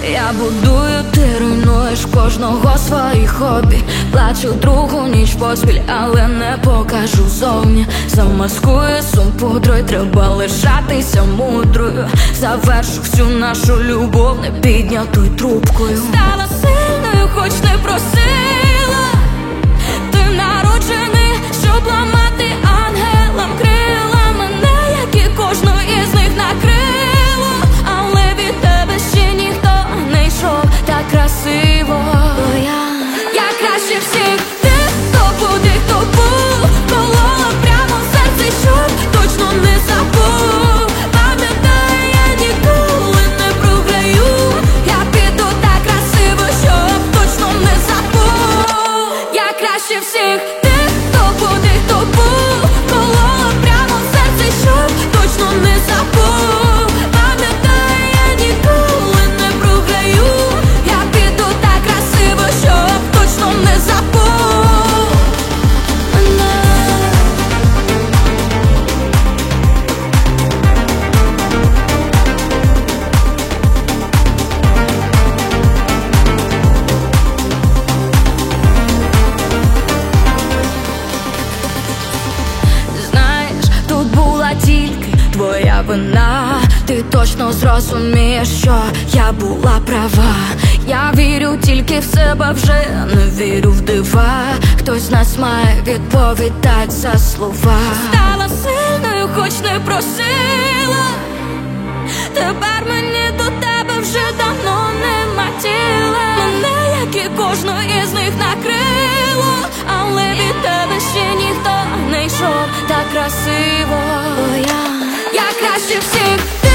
Я будую, ти руйнуєш кожного своїх хобі. Плачу другу ніч поспіль, але не покажу зовні. Замаскую сум пудрою, треба лишатися мудрою. Завершу всю нашу любов непіднятою трубкою. Стала сильною, хоч не просила. Ти народжений, щоб ламати ангелам крила. Мене, як і кожну із них накрило. Але від тебе ще ніхто не йшов так красиво. Я краще всіх тих, хто буде, хто був. Колола прямо в серці, щоб точно не забув. Пам'ятаю, я ніколи не програю. Я піду так красиво, щоб точно не забув. Я краще всіх тих, хто буде, хто був. Колола прямо в серці, щоб точно не забув. Пам'ятаю, я ніколи не програю. Я піду так красиво, щоб точно не забув мене. Знаєш, тут була тільки твоя вина. Ти точно зрозумієш, що я була права. Я вірю тільки в себе, вже не вірю в дива. Хтось з нас має відповідати за слова. Стала сильною, хоч не просила. Тепер мені до тебе вже давно нема тіла. Мене, як і кожну із них накрило. Але від тебе ще ніхто не йшов так красиво. Я краще всіх.